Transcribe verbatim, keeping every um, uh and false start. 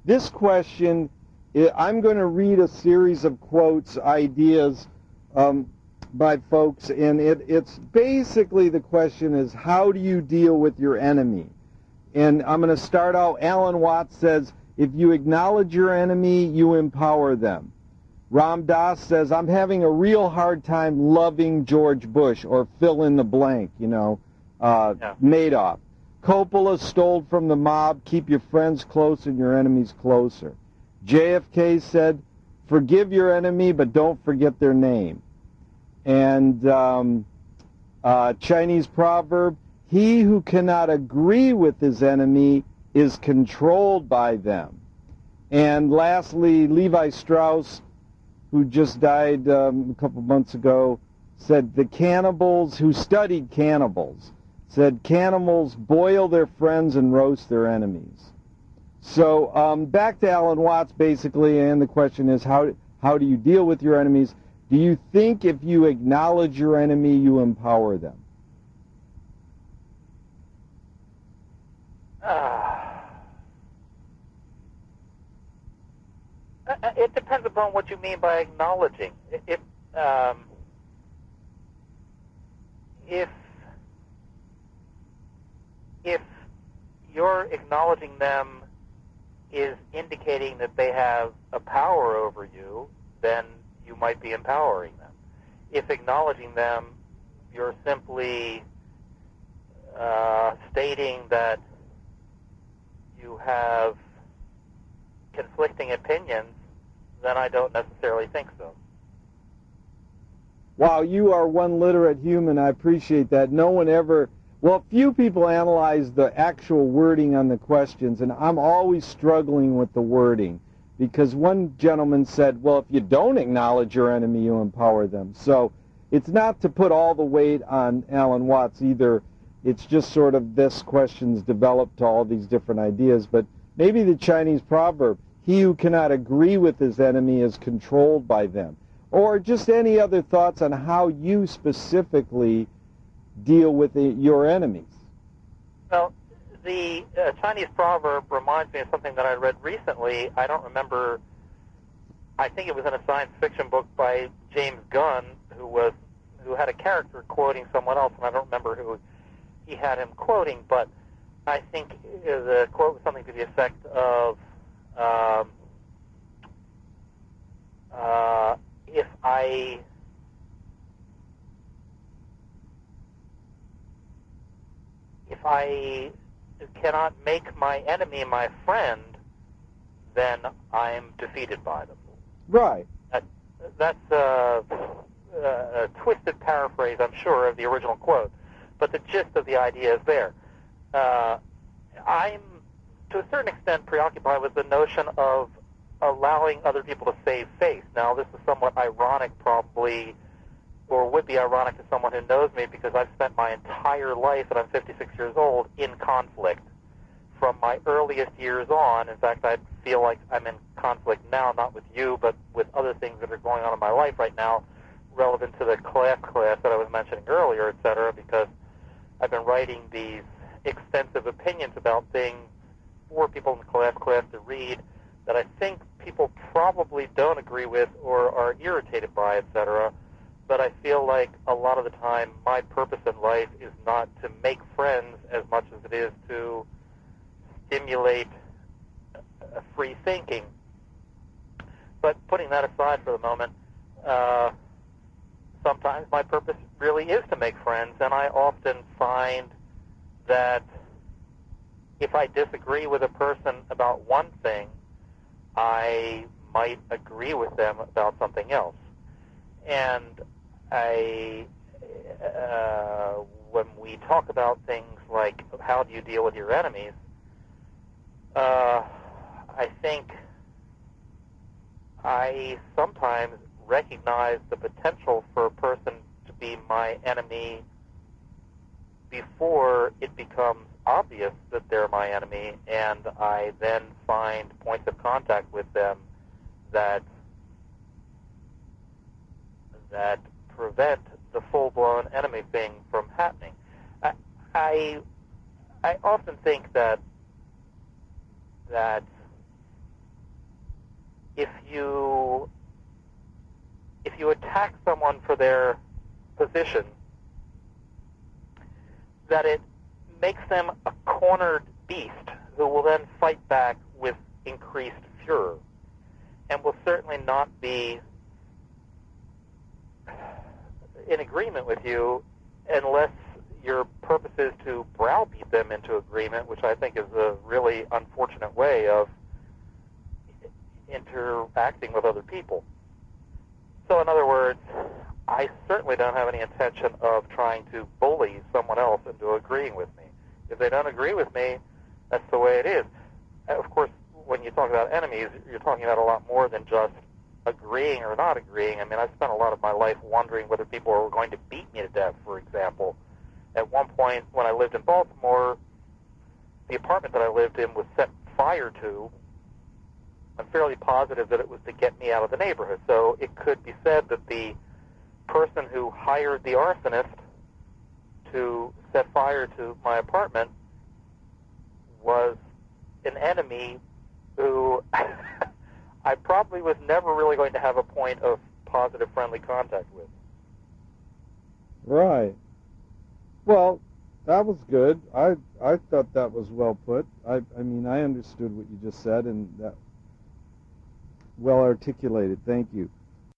this question, I'm going to read a series of quotes, ideas um, by folks, and it, it's basically the question is, how do you deal with your enemy? And I'm going to start out, Alan Watts says, if you acknowledge your enemy, you empower them. Ram Dass says, I'm having a real hard time loving George Bush, or fill in the blank, you know, uh, yeah. Madoff. Coppola stole from the mob, keep your friends close and your enemies closer. J F K said, forgive your enemy, but don't forget their name. And um, uh, Chinese proverb, he who cannot agree with his enemy is controlled by them. And lastly, Levi Strauss, who just died um, a couple months ago, said the cannibals who studied cannibals said cannibals boil their friends and roast their enemies. So um, back to Alan Watts, basically, and the question is, how how do you deal with your enemies? Do you think if you acknowledge your enemy, you empower them? Uh, it depends upon what you mean by acknowledging. If um, if if you're acknowledging them is indicating that they have a power over you, then you might be empowering them. If acknowledging them, you're simply uh, stating that you have conflicting opinions, then I don't necessarily think so. Wow, you are one literate human. I appreciate that. No one ever... Well, few people analyze the actual wording on the questions, and I'm always struggling with the wording, because one gentleman said, well, if you don't acknowledge your enemy, you empower them. So it's not to put all the weight on Alan Watts either. It's just sort of this question's developed to all these different ideas. But maybe the Chinese proverb, he who cannot agree with his enemy is controlled by them. Or just any other thoughts on how you specifically deal with the, your enemies? Well, the uh, Chinese proverb reminds me of something that I read recently. I don't remember. I think it was in a science fiction book by James Gunn, who was who had a character quoting someone else, and I don't remember who he had him quoting. But I think the quote was something to the effect of, um, uh, "If I." If I cannot make my enemy my friend, then I'm defeated by them. Right. That, that's a, a twisted paraphrase, I'm sure, of the original quote, but the gist of the idea is there. Uh, I'm, to a certain extent, preoccupied with the notion of allowing other people to save face. Now, this is somewhat ironic, probably, or would be ironic to someone who knows me, because I've spent my entire life, and I'm fifty-six years old, in conflict. From my earliest years on, in fact, I feel like I'm in conflict now, not with you, but with other things that are going on in my life right now, relevant to the class class that I was mentioning earlier, et cetera, because I've been writing these extensive opinions about things for people in the class class to read that I think people probably don't agree with or are irritated by, et cetera. But I feel like a lot of the time my purpose in life is not to make friends as much as it is to stimulate uh, free thinking. But putting that aside for the moment, uh, sometimes my purpose really is to make friends, and I often find that if I disagree with a person about one thing, I might agree with them about something else. And I, uh, when we talk about things like how do you deal with your enemies, uh, I think I sometimes recognize the potential for a person to be my enemy before it becomes obvious that they're my enemy, and I then find points of contact with them that that prevent the full-blown enemy thing from happening. I, I, I often think that that if you if you attack someone for their position, that it makes them a cornered beast who will then fight back with increased furor and will certainly not be in agreement with you unless your purpose is to browbeat them into agreement, which I think is a really unfortunate way of interacting with other people. So in other words, I certainly don't have any intention of trying to bully someone else into agreeing with me. If they don't agree with me, that's the way it is. Of course, when you talk about enemies, you're talking about a lot more than just agreeing or not agreeing. I mean, I spent a lot of my life wondering whether people were going to beat me to death, for example. At one point, when I lived in Baltimore, the apartment that I lived in was set fire to. I'm fairly positive that it was to get me out of the neighborhood. So it could be said that the person who hired the arsonist to set fire to my apartment was an enemy who I probably was never really going to have a point of positive, friendly contact with. Right. Well, that was good. I I thought that was well put. I I mean, I understood what you just said, and that well articulated. Thank you.